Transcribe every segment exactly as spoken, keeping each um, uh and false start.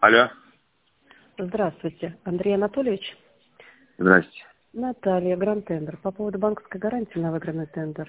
Алло. Здравствуйте, Андрей Анатольевич. Здрасте. Наталья, Гранд Тендер. По поводу банковской гарантии на выигранный тендер.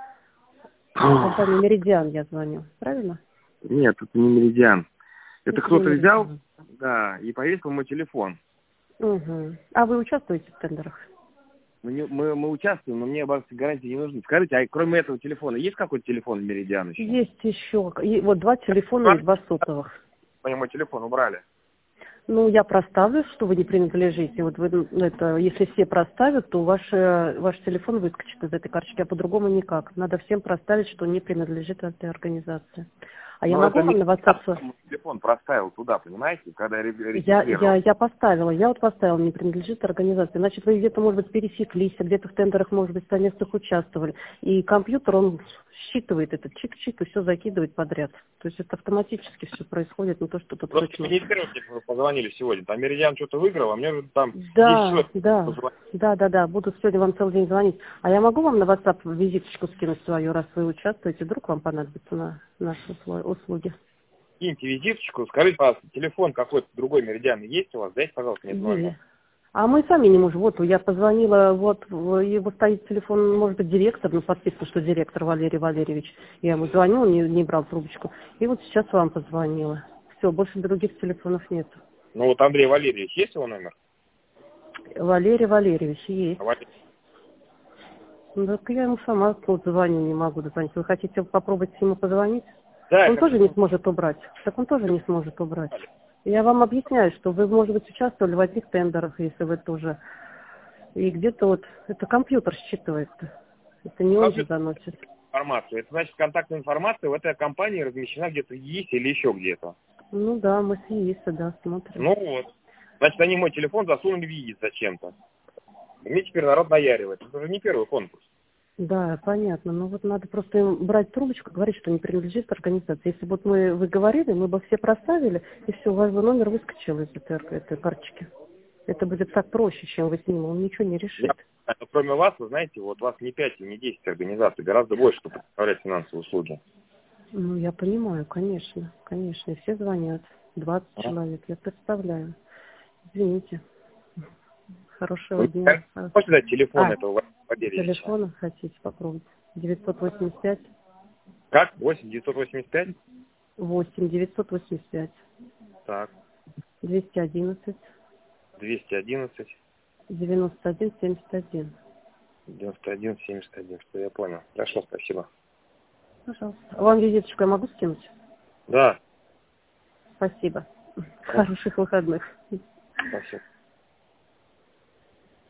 Компания Меридиан я звоню. Правильно? Нет, это не Меридиан. Это Это кто-то не взял, Меридиан. да, и повесил мой телефон. Угу. А вы участвуете в тендерах? Мы, не- мы, мы участвуем, но мне банковские гарантии не нужны. Скажите, а кроме этого телефона, есть какой-то телефон Меридиан еще? Есть еще. И вот два телефона и два сотовых. Они мой телефон убрали. Ну, я проставлю, что вы не принадлежите. Вот вы, ну, это, если все проставят, то ваш, э, ваш телефон выскочит из этой карточки, а по-другому никак. Надо всем проставить, что не принадлежит этой организации. А я Но могу это вам не на WhatsApp... мой телефон проставил туда, понимаете, когда я ре- Я, регистрировал. я, я поставила, я вот поставила, не принадлежит организации. Значит, вы где-то, может быть, пересеклись, а где-то в тендерах, может быть, в совместных участвовали. И компьютер, он считывает этот чик-чик и все закидывает подряд. То есть это автоматически все происходит, не то, что тут Просто точно. мне первый вы позвонили сегодня. Там Меридиан что-то выиграл, а мне же там десять Да, человек да, позвонили. да, да, да, буду сегодня вам целый день звонить. А я могу вам на WhatsApp визиточку скинуть свою, раз вы участвуете, вдруг вам понадобится на наши услу- услуги? Киньте визиточку, скажите, пожалуйста, телефон какой-то другой Меридиан есть у вас? Дайте, пожалуйста, мне номер. Есть. А мы сами не можем. Вот, я позвонила, вот, в- его стоит телефон, может быть, директор, ну, подписано, что директор Валерий Валерьевич. Я ему звонила, не, не брал трубочку. И вот сейчас вам позвонила. Все, больше других телефонов нет. Ну вот Андрей Валерьевич, есть его номер? Валерий Валерьевич есть. Валерий. Ну, так я ему сама вот звоню, не могу дозвонить. Вы хотите попробовать ему позвонить? Да, я Он тоже хочу. не сможет убрать. Так он тоже не сможет убрать. Я вам объясняю, что вы, может быть, участвовали в одних тендерах, если вы тоже. И где-то вот это компьютер считывает. Это не он же Компьютер заносит. информацию. Это значит, контактная информация в этой компании размещена где-то в ЕИС или еще где-то. Ну да, мы с ЕИСа, да, смотрим. Ну вот. Значит, они мой телефон засунули в ЕИС зачем-то. И мне теперь народ наяривает. Это уже не первый конкурс. Да, понятно. Но вот надо просто им брать трубочку, говорить, что не принадлежит организации. Если бы вот мы, вы говорили, мы бы все проставили, и все, у вас бы номер выскочил из этой, этой карточки. Это будет так проще, чем вы с ним, он ничего не решит. Я, но кроме вас, вы знаете, вот вас не пять и не десять организаций, гораздо больше, кто предоставляет финансовые услуги. Ну, я понимаю, конечно, конечно. И все звонят. двадцать А? человек, я представляю. Извините. Хорошего Вы дня. можете дать телефон А, этого Валерьевича? телефона хотите попробовать? девятьсот восемьдесят пять, Как? восемь девятьсот восемьдесят пять? восемь девятьсот восемьдесят пять, Так. двести одиннадцать, двести одиннадцать, девяносто один семьдесят один. девяносто один семьдесят один. Что я понял. Хорошо, спасибо. Пожалуйста. Вам визиточку я могу скинуть? Да. Спасибо. Хороших выходных. Спасибо.